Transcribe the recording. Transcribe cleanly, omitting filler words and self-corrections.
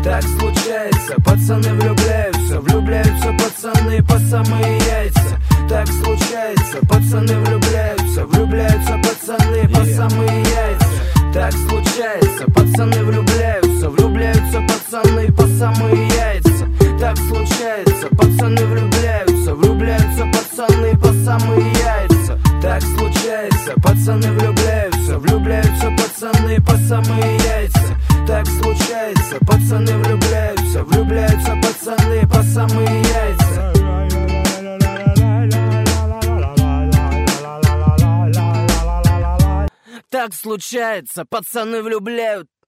Так случается, пацаны влюбляются, влюбляются пацаны по самые яйца. Так случается, пацаны влюбляются, влюбляются пацаны по самые яйца. Так случается, пацаны влюбляются, влюбляются пацаны по самые яйца. Так случается, пацаны влюбляются, влюбляются пацаны по самые яйца. Так случается, пацаны влюбляются, влюбляются пацаны по самые яйца. Так случается, пацаны влюбляются, влюбляются пацаны по самые яйца. Так случается, пацаны влюбляют.